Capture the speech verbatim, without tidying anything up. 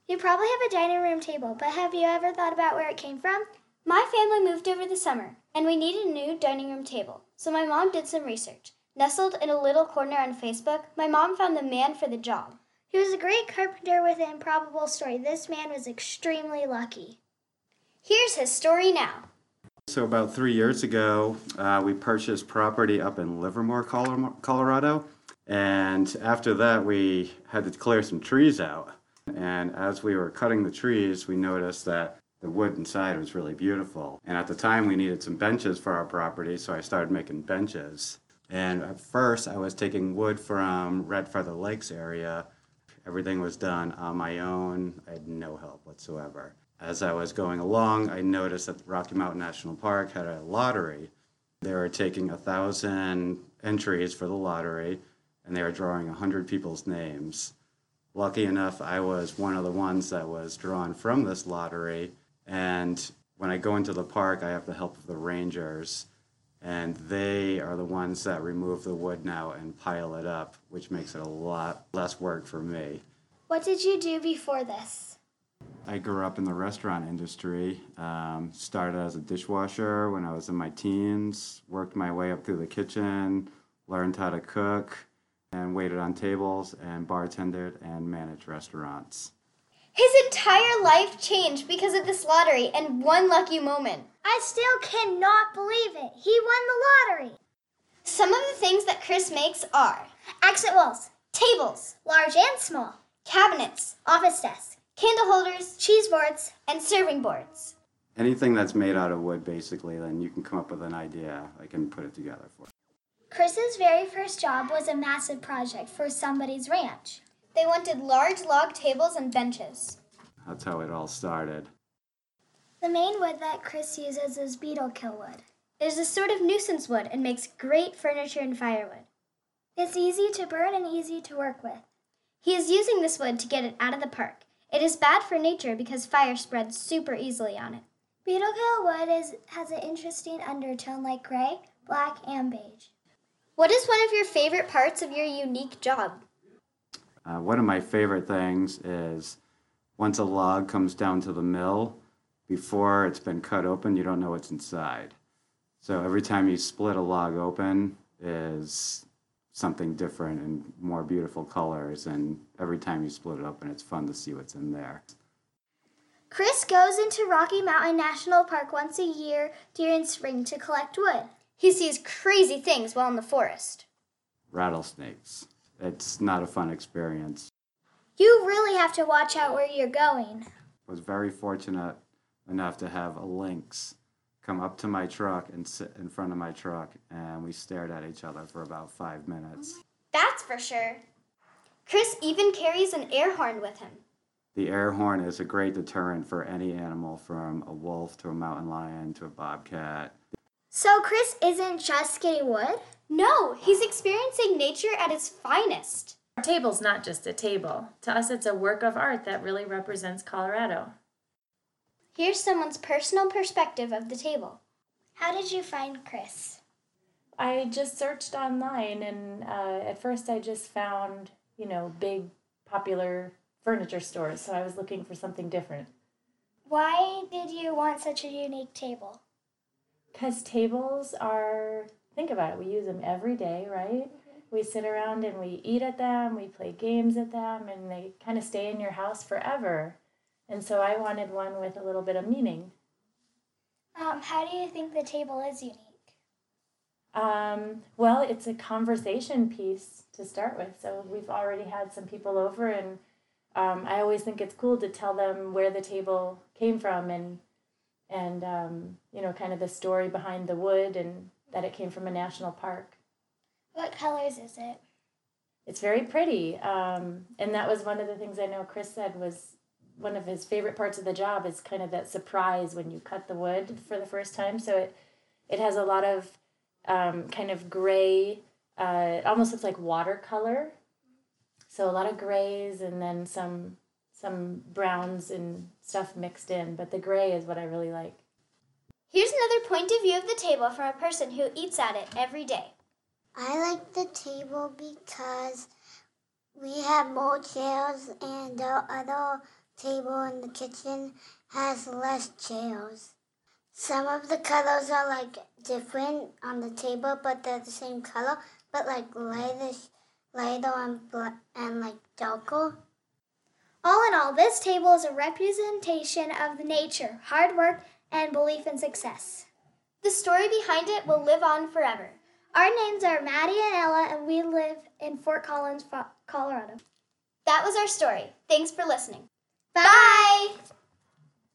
You probably have a dining room table, but have you ever thought about where it came from? My family moved over the summer, and we needed a new dining room table, so my mom did some research. Nestled in a little corner on Facebook, my mom found the man for the job. He was a great carpenter with an improbable story. This man was extremely lucky. Here's his story now. So about three years ago, uh, we purchased property up in Livermore, Colorado, and after that we had to clear some trees out. And as we were cutting the trees, we noticed that the wood inside was really beautiful. And at the time we needed some benches for our property, so I started making benches. And at first I was taking wood from Red Feather Lakes area. Everything was done on my own. I had no help whatsoever. As I was going along, I noticed that Rocky Mountain National Park had a lottery. They were taking a thousand entries for the lottery, and they were drawing a hundred people's names. Lucky enough, I was one of the ones that was drawn from this lottery, and when I go into the park, I have the help of the rangers, and they are the ones that remove the wood now and pile it up, which makes it a lot less work for me. What did you do before this? I grew up in the restaurant industry, um, started as a dishwasher when I was in my teens, worked my way up through the kitchen, learned how to cook, and waited on tables and bartended and managed restaurants. His entire life changed because of this lottery and one lucky moment. I still cannot believe it. He won the lottery. Some of the things that Chris makes are accent walls, tables, large and small, cabinets, office desks, candle holders, cheese boards, and serving boards. Anything that's made out of wood, basically, then you can come up with an idea. I can put it together for you. Chris's very first job was a massive project for somebody's ranch. They wanted large log tables and benches. That's how it all started. The main wood that Chris uses is beetle kill wood. It is a sort of nuisance wood and makes great furniture and firewood. It's easy to burn and easy to work with. He is using this wood to get it out of the park. It is bad for nature because fire spreads super easily on it. Beetle kill wood is, has an interesting undertone like gray, black, and beige. What is one of your favorite parts of your unique job? Uh, one of my favorite things is once a log comes down to the mill, before it's been cut open, you don't know what's inside. So every time you split a log open is something different and more beautiful colors, and every time you split it open, it's fun to see what's in there. Chris goes into Rocky Mountain National Park once a year during spring to collect wood. He sees crazy things while in the forest. Rattlesnakes. It's not a fun experience. You really have to watch out where you're going. I was very fortunate enough to have a lynx come up to my truck and sit in front of my truck, and we stared at each other for about five minutes. That's for sure. Chris even carries an air horn with him. The air horn is a great deterrent for any animal, from a wolf to a mountain lion to a bobcat. So Chris isn't just getting wood? No, he's experiencing nature at its finest. Our table's not just a table. To us, it's a work of art that really represents Colorado. Here's someone's personal perspective of the table. How did you find Chris? I just searched online, and uh, at first I just found, you know, big, popular furniture stores, so I was looking for something different. Why did you want such a unique table? Because tables are, think about it, we use them every day, right? Mm-hmm. We sit around and we eat at them, we play games at them, and they kind of stay in your house forever. And so I wanted one with a little bit of meaning. Um, how do you think the table is unique? Um, well, it's a conversation piece to start with. So we've already had some people over, and um, I always think it's cool to tell them where the table came from and, and um, you know, kind of the story behind the wood and that it came from a national park. What colors is it? It's very pretty. Um, and that was one of the things I know Chris said was one of his favorite parts of the job is kind of that surprise when you cut the wood for the first time. So it, it has a lot of um, kind of gray, uh, it almost looks like watercolor. So a lot of grays and then some some browns and stuff mixed in. But the gray is what I really like. Here's another point of view of the table from a person who eats at it every day. I like the table because we have more chairs and the other table in the kitchen has less chairs. Some of the colors are like different on the table, but they're the same color, but like lightish, lighter and, bl- and like darker. All in all, this table is a representation of the nature, hard work, and belief in success. The story behind it will live on forever. Our names are Maddie and Ella, and we live in Fort Collins, Colorado. That was our story. Thanks for listening. Bye!